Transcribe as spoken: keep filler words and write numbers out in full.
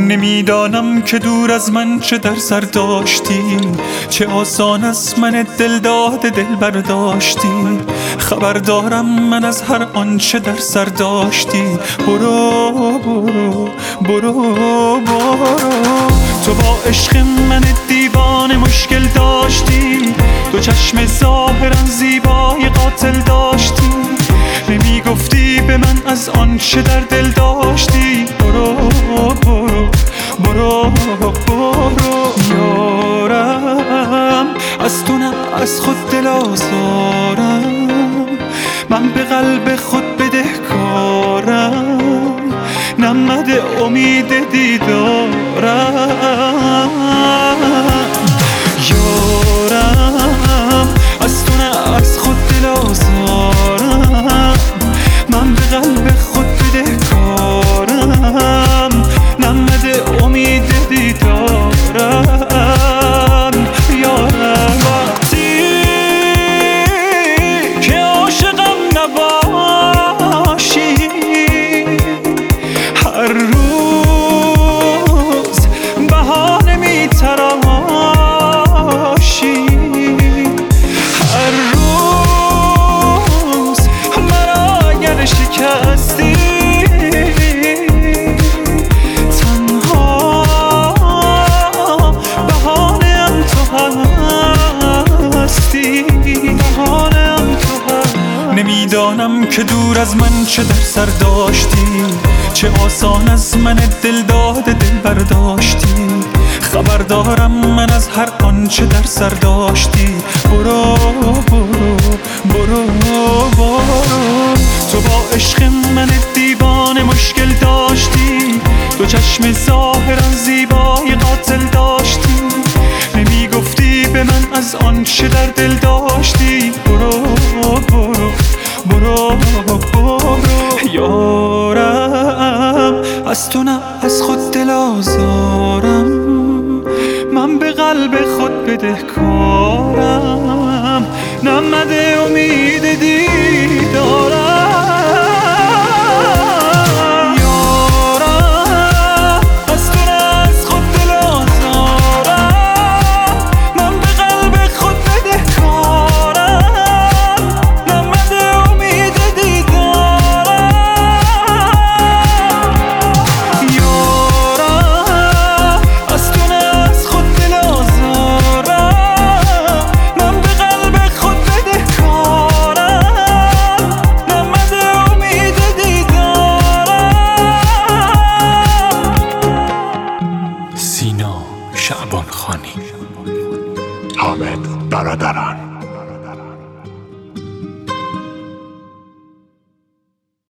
نمیدانم که دور از من چه در سر داشتی، چه آسان از من دل داده دل برداشتی. خبر دارم من از هر آنچه در سر داشتی. برو برو برو برو، تو با عشق من دیوانه مشکل داشتی. دو چشم ظاهرا زیبای قاتل داشتی، نمیگفتی به من از آنچه در دل داشتی. برو برو برو برو یارم، از تو نه از خود دل آزارم، من به قلب خود بدهکارم، نمده امید دیدارم. یارم از تو نه از خود دل آزارم، من به قلب خود بدهکارم، نمده امید دیدارم. یارم وقتی که عاشقم نباشی، هر روز بهانه میتراشی، هر روز مرا اگر شکستی، نمیدانم که دور از من چه در سر داشتی، چه آسان از من دل داده دل برداشتی. خبر دارم من از هر آنچه در سر داشتی. برو برو برو برو، تو با عشق من دیوانه مشکل داشتی. دو چشم ظاهرا زیبای قاتل داشتی، نمیگفتی به من از آنچه در دل داشتی. برو برو برو برو یارم، از تو نه از خود دل آزارم، من به قلب خود بدهکارم، نمده امید دیدارم. شعبان خانی. حامد برادران.